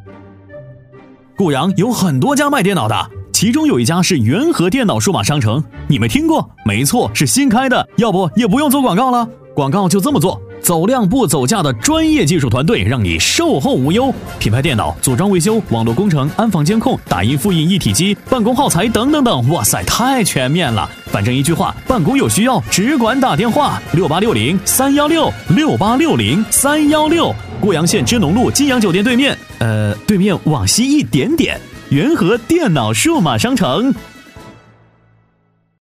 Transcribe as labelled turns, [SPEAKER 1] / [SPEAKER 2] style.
[SPEAKER 1] 固阳有很多家卖电脑的，其中有一家是元和电脑数码商城，你没听过？没错，是新开的，要不也不用做广告了。广告就这么做，走量不走价的专业技术团队，让你售后无忧。品牌电脑组装维修、网络工程、安防监控、打印复印一体机、办公耗材等等等，哇塞，太全面了。反正一句话，办公有需要只管打电话6860-316，6860-316。固阳县支农路金阳酒店对面，对面往西一点点，元和电脑数码商城。